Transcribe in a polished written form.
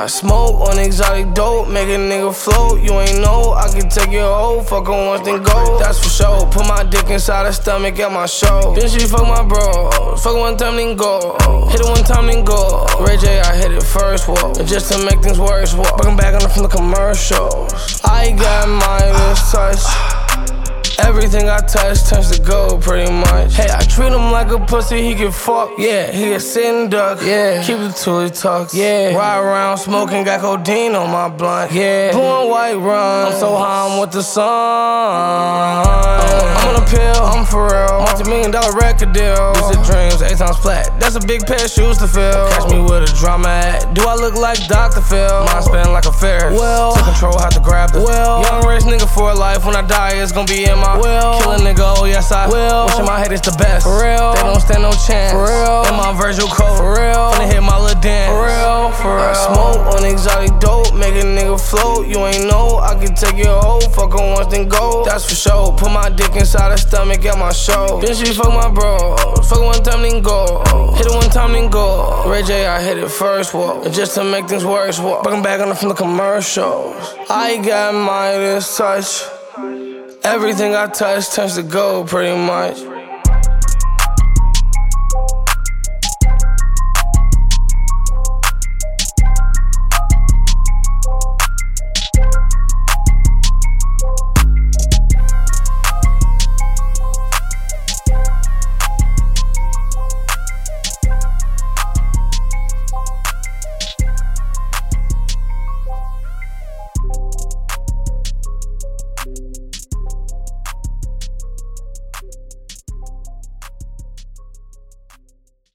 smoke on exotic dope, make a nigga float. You ain't know I can take your hoe, fuck her once then go. That's for sure. Put my dick inside her stomach at my show. Then she fuck my bro, fuck one time then go. Hit it one time then go. Ray J, I hit it first, whoa. Just to make things worse, whoa. Fucking back on from the commercials. I got Midas touch. Everything I touch turns to gold, pretty much. Hey, I treat him like a pussy, he can fuck. Yeah, he a sit and duck. Yeah, keep it till he talks. Yeah, ride around smoking, got codeine on my blunt. Yeah, blowing white rum. I'm so high, I'm with the sun. I'm on a pill, I'm for real. Multi-million-dollar record deal. Lucid dreams, 8 times flat. That's a big pair of shoes to fill. Catch me with a drama at. Do I look like Dr. Phil? Mind spinning like a Ferris. Well, to control, have to grab the young rich nigga for life. When I die, it's gonna be in my kill a nigga, oh yes I will. Wishing my head is the best. For real. They don't stand no chance. For real. In my Virgil code. For real. Finna hit my little dance. For real. For real. I smoke on exotic dope, make a nigga float. You ain't know I can take your hoe, fuck her once then go. That's for sure. Put my dick inside her stomach at my show. Then she fuck my bro, fuck one time then go. Hit it one time then go. Ray J, I hit it first, whoa. Just to make things worse, whoa. Fucking back on it from the commercials. I got Midas touch. Everything I touch turns to gold, pretty much.